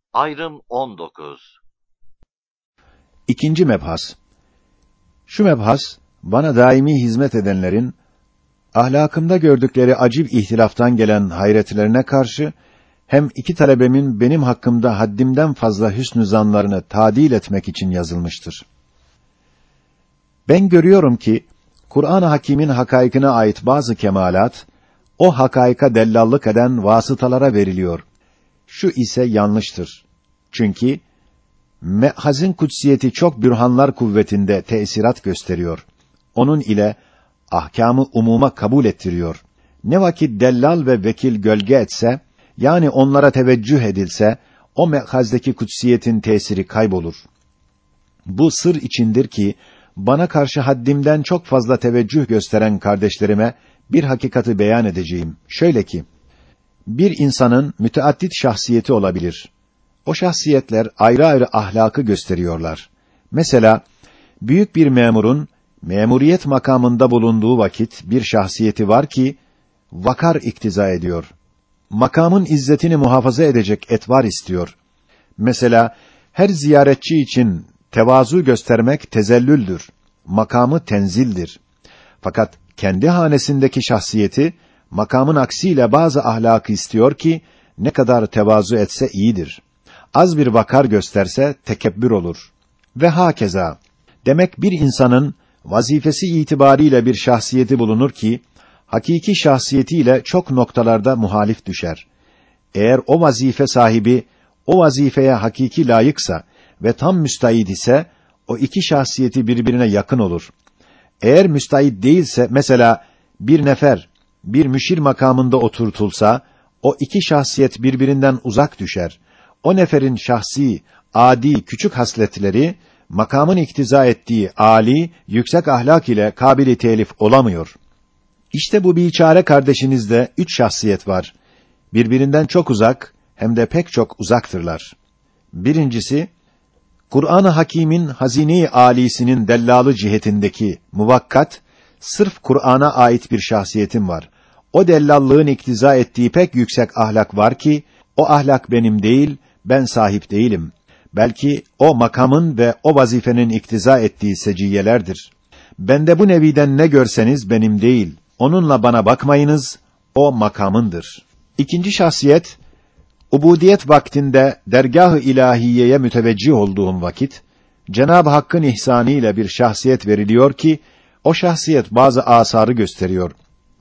Ayrım 19. İkinci mebhas. Şu mebhas, bana daimi hizmet edenlerin, ahlakımda gördükleri acib ihtilaftan gelen hayretlerine karşı, hem iki talebemin benim hakkımda haddimden fazla hüsnü zanlarını tadil etmek için yazılmıştır. Ben görüyorum ki, Kur'an-ı Hakîm'in hakaikine ait bazı kemalat, o hakaika dellallık eden vasıtalara veriliyor. Şu ise yanlıştır. Çünkü, me'hazin kutsiyeti çok bürhanlar kuvvetinde tesirat gösteriyor. Onun ile ahkâmı umuma kabul ettiriyor. Ne vakit dellal ve vekil gölge etse, yani onlara teveccüh edilse, o me'hazdeki kutsiyetin tesiri kaybolur. Bu sır içindir ki, bana karşı haddimden çok fazla teveccüh gösteren kardeşlerime bir hakikati beyan edeceğim. Şöyle ki, bir insanın müteaddit şahsiyeti olabilir. O şahsiyetler ayrı ayrı ahlakı gösteriyorlar. Mesela, büyük bir memurun, memuriyet makamında bulunduğu vakit bir şahsiyeti var ki, vakar iktiza ediyor. Makamın izzetini muhafaza edecek etvar istiyor. Mesela, her ziyaretçi için tevazu göstermek tezellüldür. Makamı tenzildir. Fakat kendi hanesindeki şahsiyeti, makamın aksiyle bazı ahlakı istiyor ki, ne kadar tevazu etse iyidir. Az bir vakar gösterse tekebbür olur. Ve hakeza. Demek bir insanın vazifesi itibariyle bir şahsiyeti bulunur ki, hakiki şahsiyetiyle çok noktalarda muhalif düşer. Eğer o vazife sahibi, o vazifeye hakiki layıksa ve tam müstahid ise, o iki şahsiyeti birbirine yakın olur. Eğer müstahid değilse, mesela bir nefer, bir müşir makamında oturtulsa, o iki şahsiyet birbirinden uzak düşer. O neferin şahsi, adi, küçük hasletleri, makamın iktiza ettiği âli, yüksek ahlak ile kabili telif olamıyor. İşte bu biçare kardeşinizde üç şahsiyet var. Birbirinden çok uzak, hem de pek çok uzaktırlar. Birincisi, Kur'an-ı Hakîm'in hazine-i âlisinin dellalı cihetindeki muvakkat, sırf Kur'an'a ait bir şahsiyetim var. O dellallığın iktiza ettiği pek yüksek ahlak var ki, o ahlak benim değil, ben sahip değilim. Belki o makamın ve o vazifenin iktiza ettiği seciyelerdir. Bende bu neviden ne görseniz benim değil. Onunla bana bakmayınız, o makamındır. İkinci şahsiyet, ubudiyet vaktinde dergâh-ı ilahiyeye müteveccih olduğum vakit, Cenab-ı Hakk'ın ihsanı ile bir şahsiyet veriliyor ki, o şahsiyet bazı asarı gösteriyor.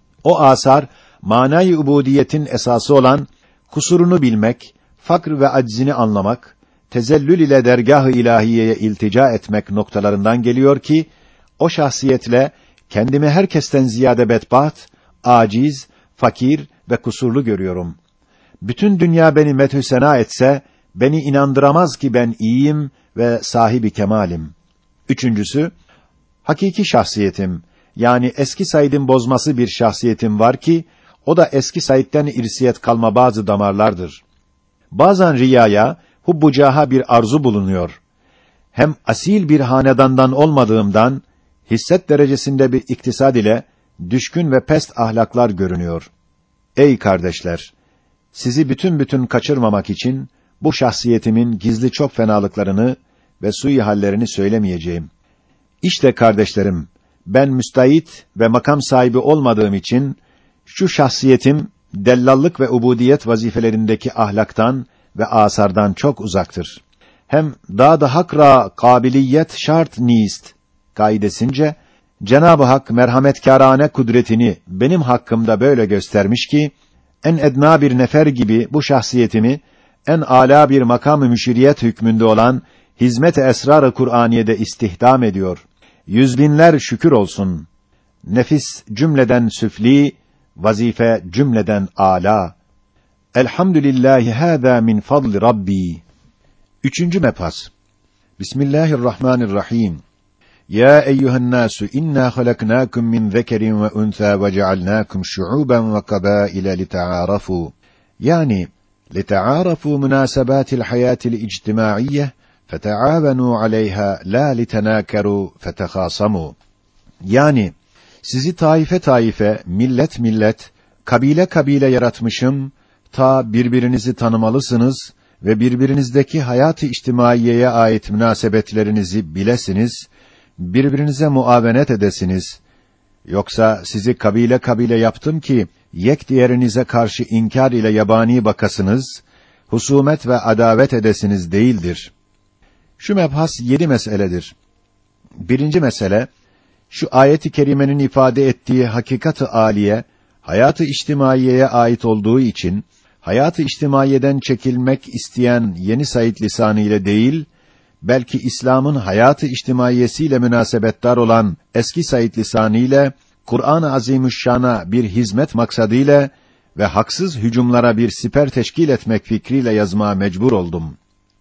O asar, manayı ubudiyetin esası olan, kusurunu bilmek, fakr ve aczini anlamak, tezellül ile dergâh-ı ilahiyeye iltica etmek noktalarından geliyor ki, o şahsiyetle kendimi herkesten ziyade bedbaht, aciz, fakir ve kusurlu görüyorum. Bütün dünya beni methü sena etse, beni inandıramaz ki ben iyiyim ve sahibi kemalim. Üçüncüsü, hakiki şahsiyetim, yani eski Said'in bozması bir şahsiyetim var ki, o da eski Said'den irsiyet kalma bazı damarlardır. Bazen riyaya, hubbucaha bir arzu bulunuyor. Hem asil bir hanedandan olmadığımdan, hisset derecesinde bir iktisad ile, düşkün ve pest ahlaklar görünüyor. Ey kardeşler! Sizi bütün kaçırmamak için, bu şahsiyetimin gizli çok fenalıklarını ve sui hallerini söylemeyeceğim. İşte kardeşlerim, ben müstahit ve makam sahibi olmadığım için, şu şahsiyetim, dellallık ve ubudiyet vazifelerindeki ahlaktan ve asardan çok uzaktır. Hem daha da hakra kabiliyet şart nist kaidesince, Cenab-ı Hak merhametkârane kudretini benim hakkımda böyle göstermiş ki, en edna bir nefer gibi bu şahsiyetimi, en âlâ bir makam-ı müşiriyet hükmünde olan hizmet-i esrar-ı Kur'aniye'de istihdam ediyor. Yüzbinler şükür olsun. Nefis cümleden süfli, vazife cümleden âlâ. Elhamdülillahi hâzâ min fadli Rabbi. Üçüncü mebhas. Bismillahirrahmanirrahim. Ya eyyuhennâsü innâ halaknâkum min zekerin ve unsâ ve cealnâkum şu'ûben ve kabâile lita'ârafû. Yani lita'ârafû münâsebâtil hayâtil ictimâiyye feteâvenû aleyhâ lâ litenâkerû fetehâsamû. Yani sizi taife taife, millet millet, kabile kabile yaratmışım, ta birbirinizi tanımalısınız ve birbirinizdeki hayat-ı içtimaiyeye ait münasebetlerinizi bilesiniz, birbirinize muavenet edesiniz. Yoksa sizi kabile kabile yaptım ki, yek diğerinize karşı inkar ile yabani bakasınız, husumet ve adavet edesiniz değildir. Şu mebhas 7 meseledir. Birinci mesele, şu ayet-i kerimenin ifade ettiği hakikat-ı âliye, hayat-ı içtimaiyeye ait olduğu için, hayat-ı içtimaiyeden çekilmek isteyen yeni Said lisanı ile değil, belki İslam'ın hayat-ı içtimaiyesiyle münasebetdar olan eski Said lisanı ile, Kur'an-ı Azimüşşan'a bir hizmet maksadıyla ve haksız hücumlara bir siper teşkil etmek fikriyle yazmaya mecbur oldum.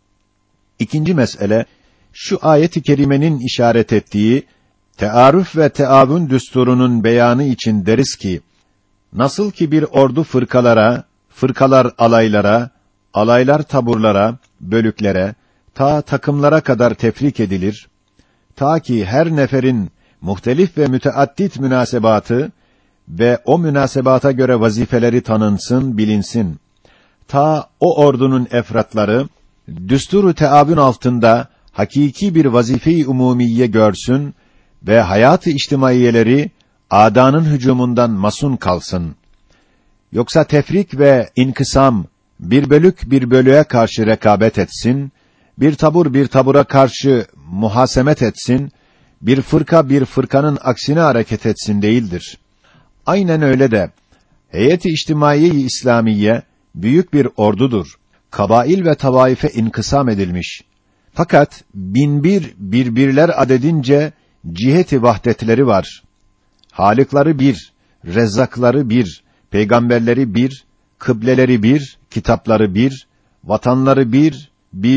İkinci mesele, şu ayet-i kerimenin işaret ettiği, tearüf ve teavün düsturunun beyanı için deriz ki, nasıl ki bir ordu fırkalara, fırkalar alaylara, alaylar taburlara, bölüklere, ta takımlara kadar tefrik edilir, ta ki her neferin muhtelif ve müteaddit münasebatı ve o münasebata göre vazifeleri tanınsın, bilinsin. Ta o ordunun efratları, düstur-u teavün altında hakiki bir vazife-i umumiye görsün ve hayat-ı içtimaiyeleri âdânın hücumundan masun kalsın. Yoksa tefrik ve inkısam, bir bölük bir bölüğe karşı rekabet etsin, bir tabur bir tabura karşı muhasemet etsin, bir fırka bir fırkanın aksine hareket etsin değildir. Aynen öyle de, heyet-i içtimaiye-i İslamiye, büyük bir ordudur. Kabail ve tavaife inkısam edilmiş. Fakat birbirler adedince cihet-i vahdetleri var. Halıkları bir, rezzakları bir, peygamberleri bir, kıbleleri bir, kitapları bir, vatanları bir,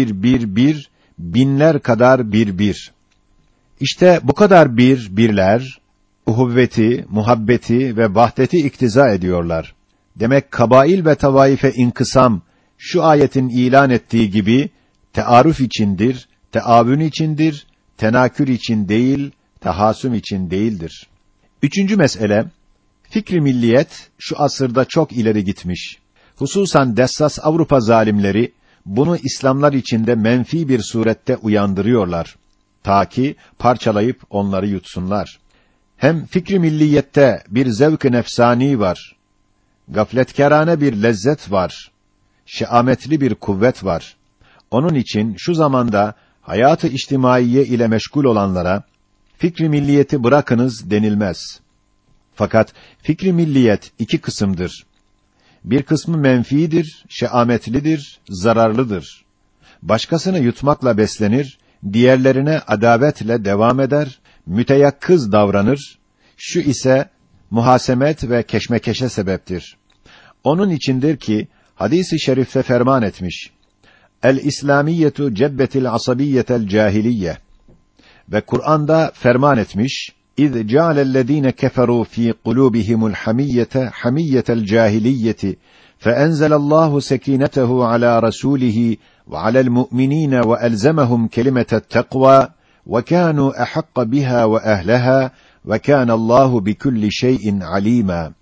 binler kadar bir. İşte bu kadar birler, uhuvveti, muhabbeti ve vahdeti iktiza ediyorlar. Demek kabail ve tavaife inkısam, şu ayetin ilan ettiği gibi, tearüf içindir, teavün içindir, tenakür için değil, tahasüm için değildir. Üçüncü mesele, fikri milliyet, şu asırda çok ileri gitmiş. Hususan dessas Avrupa zalimleri, bunu İslamlar içinde menfi bir surette uyandırıyorlar. Ta ki parçalayıp onları yutsunlar. Hem fikri milliyette bir zevk-ı nefsani var. Gafletkârane bir lezzet var. Şeametli bir kuvvet var. Onun için şu zamanda hayat-ı içtimaiye ile meşgul olanlara fikri milliyeti bırakınız denilmez. Fakat fikri milliyet 2 kısımdır. Bir kısmı menfiidir, şeametlidir, zararlıdır. Başkasını yutmakla beslenir, diğerlerine adavetle devam eder, müteyakkız davranır. Şu ise muhasemet ve keşmekeşe sebeptir. Onun içindir ki hadis-i şerifte ferman etmiş. El-İslamiyetu cebbetil asabiyyetel cahiliyye. Ve Kur'an'da ferman etmiş. İz cealellezîne keferû fî kulûbihimul hamiyyete hamiyyetel cahiliyyeti feenzelallahu sekînetehu alâ rasûlihi ve alel mu'minîne ve elzemehum kelimetet tekvâ ve kânû ehakka biha ve ehlehâ ve kânallâhu bikulli şeyin alîmâ.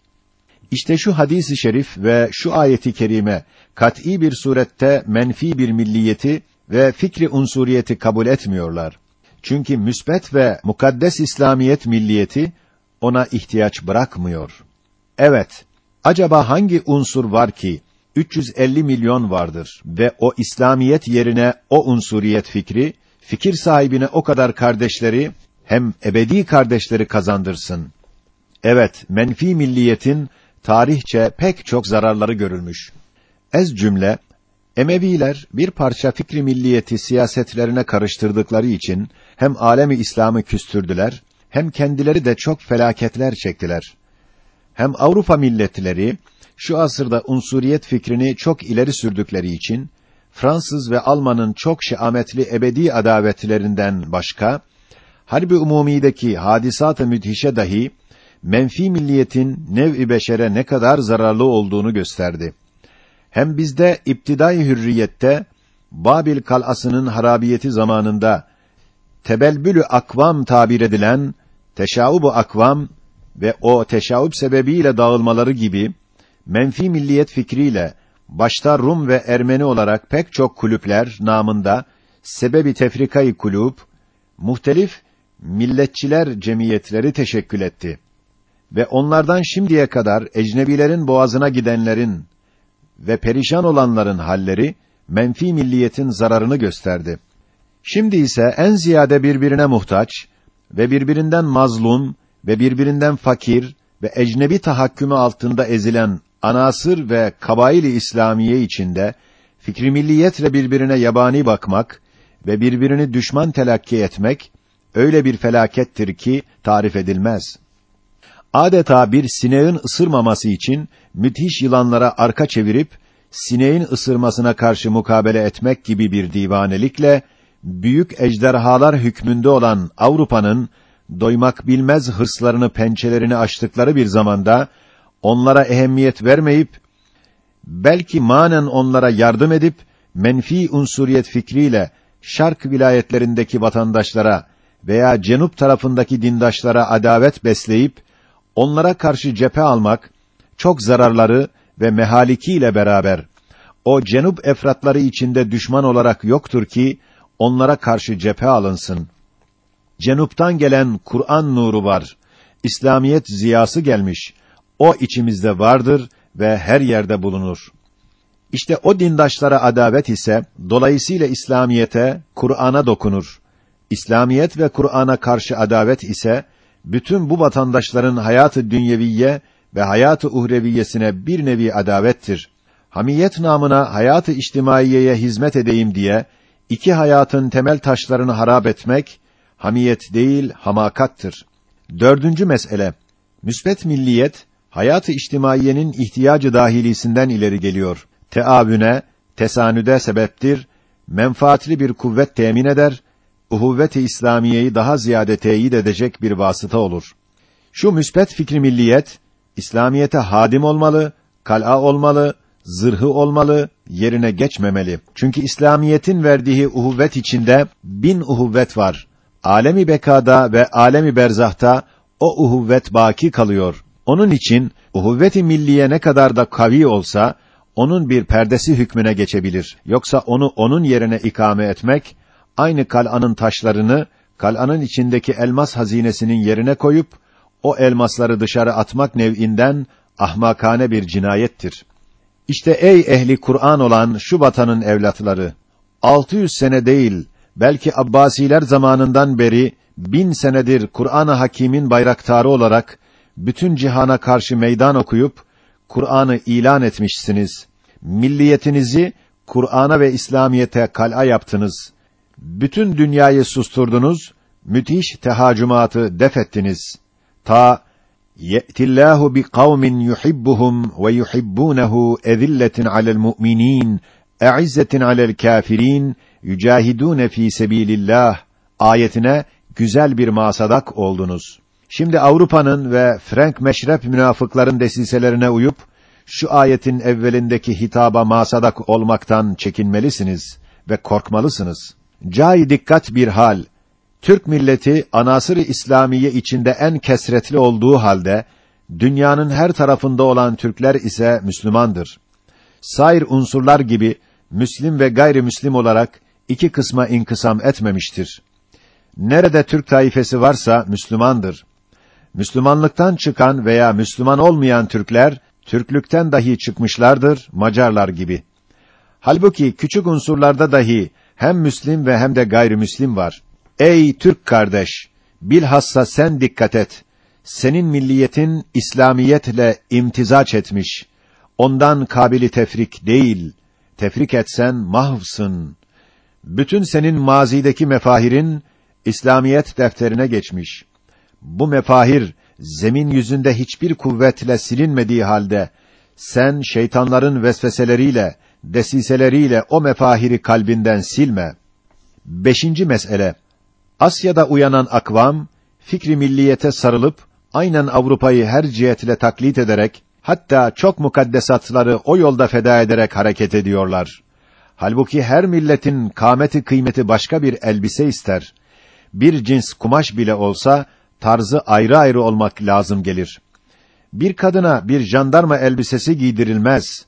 İşte şu hadis-i şerif ve şu ayeti kerime kat'î bir surette menfi bir milliyeti ve fikri unsuriyeti kabul etmiyorlar. Çünkü müsbet ve mukaddes İslamiyet milliyeti ona ihtiyaç bırakmıyor. Evet, acaba hangi unsur var ki 350 milyon vardır ve o İslamiyet yerine o unsuriyet fikri, fikir sahibine o kadar kardeşleri, hem ebedi kardeşleri kazandırsın. Evet, menfi milliyetin tarihçe pek çok zararları görülmüş. Ez cümle, Emeviler bir parça fikri milliyeti siyasetlerine karıştırdıkları için hem alemi İslam'ı küstürdüler, hem kendileri de çok felaketler çektiler. Hem Avrupa milletleri şu asırda unsuriyet fikrini çok ileri sürdükleri için Fransız ve Alman'ın çok şeametli ebedi adavetlerinden başka harbi umumideki hadisat-ı müthişe dahi menfi milliyetin nev-i beşere ne kadar zararlı olduğunu gösterdi. Hem bizde iptidai hürriyette Babil kal'asının harabiyeti zamanında tebelbülü akvam tabir edilen teşaub-u akvam ve o teşaub sebebiyle dağılmaları gibi menfi milliyet fikriyle başta Rum ve Ermeni olarak pek çok kulüpler namında sebebi tefrikayı kulüp, muhtelif milletçiler cemiyetleri teşekkül etti. Ve onlardan şimdiye kadar ecnebilerin boğazına gidenlerin ve perişan olanların halleri, menfi milliyetin zararını gösterdi. Şimdi ise en ziyade birbirine muhtaç ve birbirinden mazlum ve birbirinden fakir ve ecnebi tahakkümü altında ezilen anasır ve kabail-i İslamiye içinde fikri milliyetle birbirine yabani bakmak ve birbirini düşman telakki etmek öyle bir felakettir ki tarif edilmez. Adeta bir sineğin ısırmaması için müthiş yılanlara arka çevirip sineğin ısırmasına karşı mukabele etmek gibi bir divanelikle büyük ejderhalar hükmünde olan Avrupa'nın doymak bilmez hırslarını pençelerini açtıkları bir zamanda onlara ehemmiyet vermeyip belki manen onlara yardım edip menfi unsuriyet fikriyle Şark vilayetlerindeki vatandaşlara veya Cenup tarafındaki dindaşlara adavet besleyip onlara karşı cephe almak çok zararları ve mehalikiyle beraber o Cenup efratları içinde düşman olarak yoktur ki onlara karşı cephe alınsın. Cenup'tan gelen Kur'an nuru var. İslamiyet ziyası gelmiş. O içimizde vardır ve her yerde bulunur. İşte o dindaşlara adavet ise dolayısıyla İslamiyete, Kur'an'a dokunur. İslamiyet ve Kur'an'a karşı adavet ise bütün bu vatandaşların hayatı dünyeviye ve hayatı uhreviyesine bir nevi adavettir. Hamiyet namına hayatı içtimaiyeye hizmet edeyim diye iki hayatın temel taşlarını harap etmek hamiyet değil hamakattır. Dördüncü mesele. Müsbet milliyet hayatı içtimaiyenin ihtiyacı dahilisinden ileri geliyor. Teavüne, tesanüde sebeptir, menfaatli bir kuvvet temin eder, uhuvvet-i İslamiyeyi daha ziyade teyit edecek bir vasıta olur. Şu müsbet fikri milliyet, İslamiyete hadim olmalı, kal'a olmalı, zırhı olmalı, yerine geçmemeli. Çünkü İslamiyetin verdiği uhuvvet içinde 1000 uhuvvet var. Alemi bekada ve alemi berzahta o uhuvvet baki kalıyor. Onun için uhuvvet-i milliye ne kadar da kavi olsa, onun bir perdesi hükmüne geçebilir. Yoksa onu onun yerine ikame etmek, aynı kal'anın taşlarını, kal'anın içindeki elmas hazinesinin yerine koyup, o elmasları dışarı atmak nev'inden ahmakane bir cinayettir. İşte ey ehli Kur'an olan şu vatanın evlatları, 600 sene değil, belki Abbasiler zamanından beri 1000 senedir Kur'an-ı Hakîm'in bayraktarı olarak bütün cihana karşı meydan okuyup Kur'an'ı ilan etmişsiniz. Milliyetinizi Kur'an'a ve İslamiyete kal'a yaptınız. Bütün dünyayı susturdunuz, müthiş tehacümatı def ettiniz. Ta ye'tillahu bi kavmin yuhibbuhum ve yuhibbunehu ezilletin alel mu'minin e'izzetin alel kafirin yücahidûne fî sebîlillah ayetine güzel bir masadak oldunuz. Şimdi Avrupa'nın ve Frank meşrep münafıkların desiselerine uyup şu ayetin evvelindeki hitaba masadak olmaktan çekinmelisiniz ve korkmalısınız. Cai dikkat bir hal. Türk milleti anasır-ı İslamiye içinde en kesretli olduğu halde dünyanın her tarafında olan Türkler ise Müslümandır. Sair unsurlar gibi Müslim ve gayrimüslim olarak iki kısma inkısam etmemiştir. Nerede Türk taifesi varsa Müslümandır. Müslümanlıktan çıkan veya Müslüman olmayan Türkler, Türklükten dahi çıkmışlardır, Macarlar gibi. Halbuki küçük unsurlarda dahi hem Müslim ve hem de gayrimüslim var. Ey Türk kardeş! Bilhassa sen dikkat et. Senin milliyetin İslamiyetle imtizaç etmiş. Ondan kabili tefrik değil. Tefrik etsen mahvsın. Bütün senin mazideki mefahirin İslamiyet defterine geçmiş. Bu mefahir zemin yüzünde hiçbir kuvvetle silinmediği halde sen şeytanların vesveseleriyle, desiseleriyle o mefahiri kalbinden silme. 5. mesele. Asya'da uyanan akvam fikri milliyete sarılıp aynen Avrupa'yı her cihetle taklit ederek hatta çok mukaddesatları o yolda feda ederek hareket ediyorlar. Halbuki her milletin kâmeti kıymeti başka bir elbise ister. Bir cins kumaş bile olsa tarzı ayrı ayrı olmak lazım gelir. Bir kadına bir jandarma elbisesi giydirilmez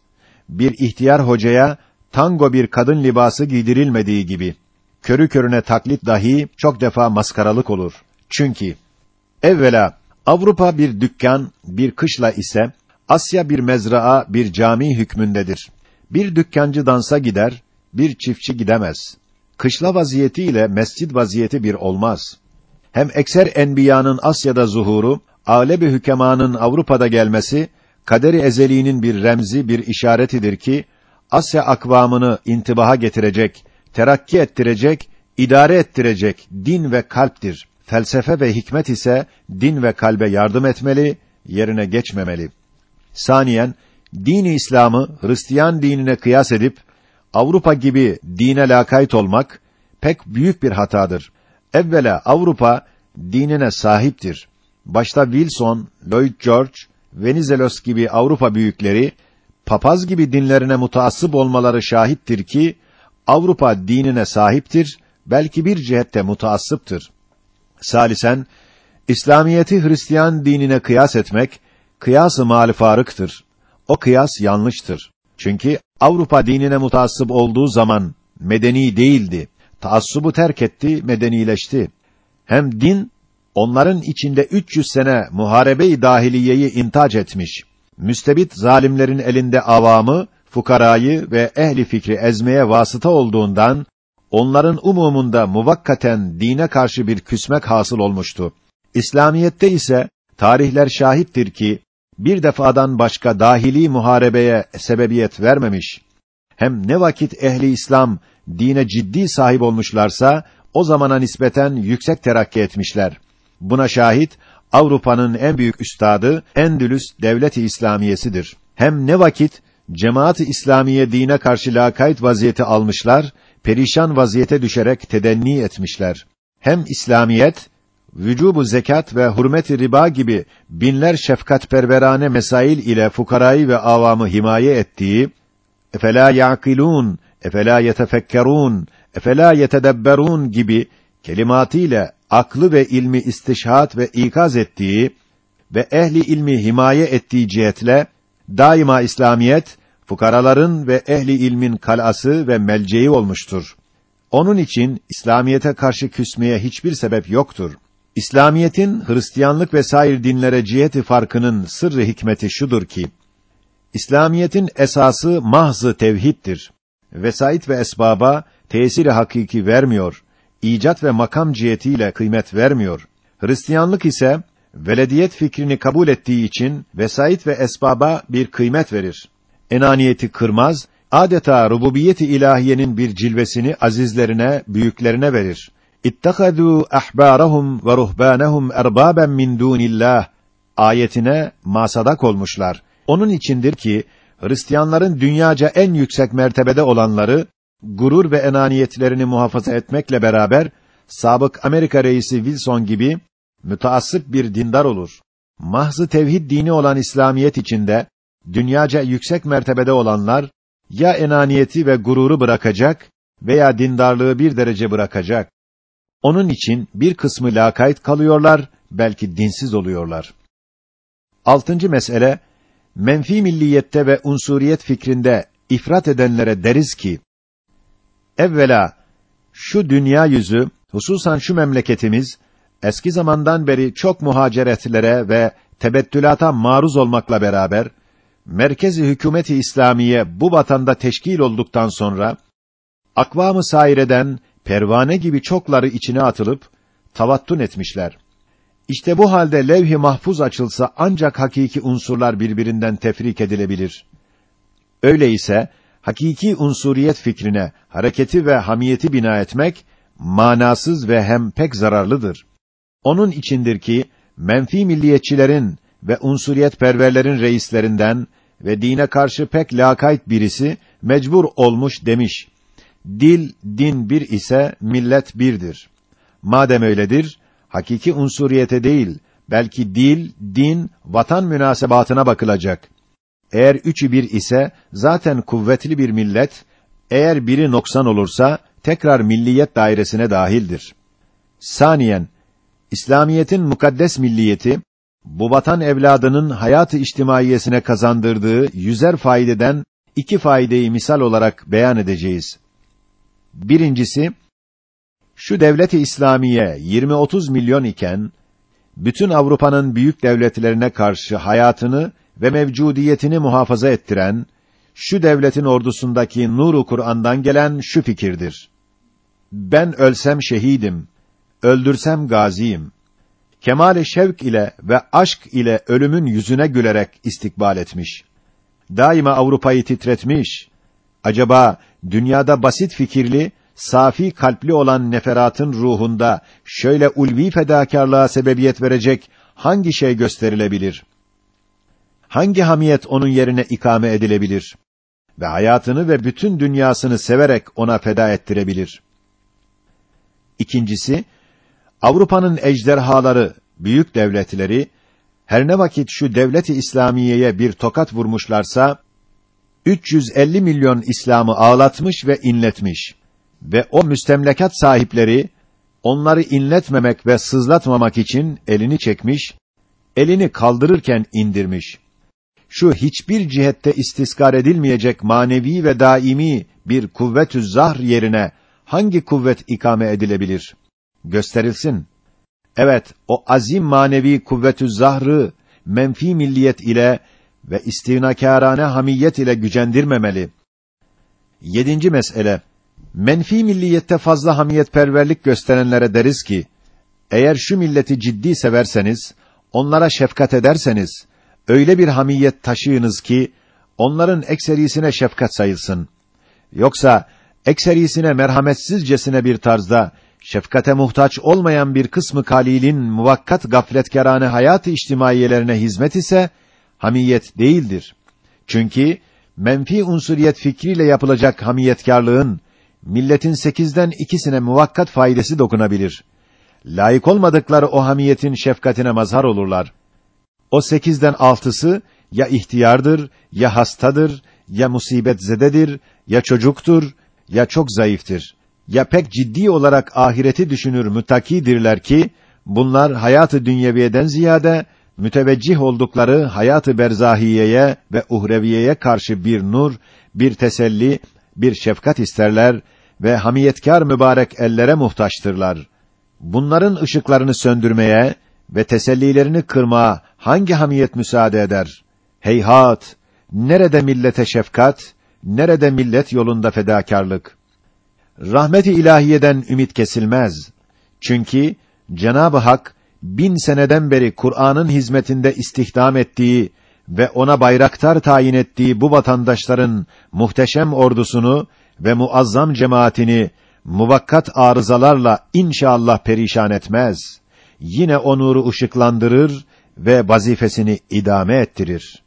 bir ihtiyar hocaya tango bir kadın libası giydirilmediği gibi, körü körüne taklit dahi çok defa maskaralık olur. Çünkü evvela Avrupa bir dükkan, bir kışla ise Asya bir mezraa, bir cami hükmündedir. Bir dükkancı dansa gider, bir çiftçi gidemez. Kışla vaziyeti ile mescid vaziyeti bir olmaz. Hem ekser enbiyanın Asya'da zuhuru, âleb-i hükemanın Avrupa'da gelmesi, kader-i ezeliğinin bir remzi, bir işaretidir ki, Asya akvamını intibaha getirecek, terakki ettirecek, idare ettirecek din ve kalptir. Felsefe ve hikmet ise din ve kalbe yardım etmeli, yerine geçmemeli. Saniyen, din-i İslam'ı Hristiyan dinine kıyas edip Avrupa gibi dine lakayt olmak pek büyük bir hatadır. Evvela Avrupa dinine sahiptir. Başta Wilson, Lloyd George, Venizelos gibi Avrupa büyükleri papaz gibi dinlerine mutaassıp olmaları şahittir ki Avrupa dinine sahiptir, belki bir cihette mutaassıptır. Salisen, İslamiyeti Hristiyan dinine kıyas etmek, kıyas-ı mal-farıktır. O kıyas yanlıştır. Çünkü Avrupa dinine mutaassıp olduğu zaman medeni değildi. Taassubu terk etti, medenileşti. Hem din, onların içinde 300 sene muharebe-i dahiliyeyi intac etmiş. Müstebit zalimlerin elinde avamı, fukarayı ve ehli fikri ezmeye vasıta olduğundan, onların umumunda muvakkaten dine karşı bir küsmek hasıl olmuştu. İslamiyette ise tarihler şahittir ki bir defadan başka dahili muharebeye sebebiyet vermemiş. Hem ne vakit ehli İslam dine ciddi sahip olmuşlarsa o zamana nispeten yüksek terakki etmişler. Buna şahit Avrupa'nın en büyük üstadı Endülüs devlet-i İslamiyesidir. Hem ne vakit cemaat-i İslamiye dine karşı lakayt vaziyeti almışlar, perişan vaziyete düşerek tedenni etmişler. Hem İslamiyet vücubu zekat ve hürmet-i riba gibi binler şefkatperverane mesail ile fukarayı ve avamı himaye ettiği, efela yaqilun, efela yetefekkerun, efela yetedebberun gibi kelimatıyla aklı ve ilmi istişhat ve ikaz ettiği ve ehli ilmi himaye ettiği cihetle daima İslamiyet fukaraların ve ehli ilmin kalası ve melceği olmuştur. Onun için İslamiyete karşı küsmeye hiçbir sebep yoktur. İslamiyetin Hristiyanlık ve sair dinlere ciheti farkının sırrı hikmeti şudur ki, İslamiyetin esası mahz-ı tevhiddir. Vesait ve esbaba tesir-i hakiki vermiyor. İcat ve makam cihetiyle kıymet vermiyor. Hristiyanlık ise velediyet fikrini kabul ettiği için vesait ve esbaba bir kıymet verir. Enaniyeti kırmaz, adeta rububiyet-i ilahiyenin bir cilvesini azizlerine, büyüklerine verir. İttekadû ahbârahum ve ruhbânehum erbâben min dûnillah ayetine masadak olmuşlar. Onun içindir ki Hristiyanların dünyaca en yüksek mertebede olanları gurur ve enaniyetlerini muhafaza etmekle beraber sabık Amerika reisi Wilson gibi müteassıp bir dindar olur. Mahz-ı tevhid dini olan İslamiyet içinde dünyaca yüksek mertebede olanlar ya enaniyeti ve gururu bırakacak veya dindarlığı bir derece bırakacak. Onun için bir kısmı lakayt kalıyorlar, belki dinsiz oluyorlar. 6. mesele, menfi milliyette ve unsuriyet fikrinde ifrat edenlere deriz ki, evvela, şu dünya yüzü, hususan şu memleketimiz, eski zamandan beri çok muhaceretlere ve tebettülata maruz olmakla beraber, merkezi hükümeti İslamiye bu vatanda teşkil olduktan sonra, akvam-ı saireden pervane gibi çokları içine atılıp, tavattun etmişler. İşte bu halde levh-i mahfuz açılsa ancak hakiki unsurlar birbirinden tefrik edilebilir. Öyleyse, hakiki unsuriyet fikrine, hareketi ve hamiyeti bina etmek, manasız ve hem pek zararlıdır. Onun içindir ki, menfi milliyetçilerin ve unsuriyet perverlerin reislerinden ve dine karşı pek lakayt birisi, mecbur olmuş demiş, dil, din bir ise millet birdir. Madem öyledir, hakiki unsuriyete değil, belki dil, din, vatan münasebatına bakılacak. Eğer üçü bir ise, zaten kuvvetli bir millet, eğer biri noksan olursa, tekrar milliyet dairesine dahildir. Saniyen, İslamiyetin mukaddes milliyeti, bu vatan evladının hayat-ı içtimaiyesine kazandırdığı yüzer faydeden iki faydeyi misal olarak beyan edeceğiz. Birincisi, şu devlet-i İslamiye 20-30 milyon iken, bütün Avrupa'nın büyük devletlerine karşı hayatını ve mevcudiyetini muhafaza ettiren, şu devletin ordusundaki nur-u Kur'an'dan gelen şu fikirdir. Ben ölsem şehidim, öldürsem gaziyim. Kemâl-i şevk ile ve aşk ile ölümün yüzüne gülerek istikbal etmiş. Daima Avrupa'yı titretmiş. Acaba dünyada basit fikirli, safi kalpli olan neferatın ruhunda şöyle ulvi fedakârlığa sebebiyet verecek hangi şey gösterilebilir? Hangi hamiyet onun yerine ikame edilebilir? Ve hayatını ve bütün dünyasını severek ona feda ettirebilir? İkincisi, Avrupa'nın ejderhaları, büyük devletleri, her ne vakit şu devlet-i İslamiye'ye bir tokat vurmuşlarsa, 350 milyon İslam'ı ağlatmış ve inletmiş. Ve o müstemlekat sahipleri, onları inletmemek ve sızlatmamak için elini çekmiş, elini kaldırırken indirmiş. Şu hiçbir cihette istiskar edilmeyecek manevi ve daimi bir kuvvet-ü zahr yerine hangi kuvvet ikame edilebilir? Gösterilsin. Evet, o azim manevi kuvvet-ü zahrı menfi milliyet ile ve istinakârâne hamiyet ile gücendirmemeli. 7. mesele. Menfi milliyette fazla hamiyetperverlik gösterenlere deriz ki, eğer şu milleti ciddi severseniz, onlara şefkat ederseniz, öyle bir hamiyet taşıyınız ki, onların ekserisine şefkat sayılsın. Yoksa, ekserisine merhametsizcesine bir tarzda, şefkate muhtaç olmayan bir kısmı kalilin muvakkat gafletkârâne hayat-ı içtimaiyelerine hizmet ise, hamiyet değildir. Çünkü, menfi unsuriyet fikriyle yapılacak hamiyetkârlığın, milletin 8'den 2'sine muvakkat faydası dokunabilir. Layık olmadıkları o hamiyetin şefkatine mazhar olurlar. O 8'den 6'sı, ya ihtiyardır, ya hastadır, ya musibetzededir, ya çocuktur, ya çok zayıftır. Ya pek ciddi olarak ahireti düşünür müttakidirler ki, bunlar hayat-ı dünyeviyeden ziyade, müteveccih oldukları hayat-ı berzahiyeye ve uhreviyeye karşı bir nur, bir teselli, bir şefkat isterler ve hamiyetkâr mübarek ellere muhtaçtırlar. Bunların ışıklarını söndürmeye ve tesellilerini kırmaya hangi hamiyet müsaade eder? Heyhat! Nerede millete şefkat, nerede millet yolunda fedakârlık? Rahmet-i ilahiyeden ümit kesilmez. Çünkü Cenab-ı Hak 1000 seneden beri Kur'an'ın hizmetinde istihdam ettiği ve ona bayraktar tayin ettiği bu vatandaşların muhteşem ordusunu ve muazzam cemaatini muvakkat arızalarla inşallah perişan etmez. Yine o nuru ışıklandırır ve vazifesini idame ettirir.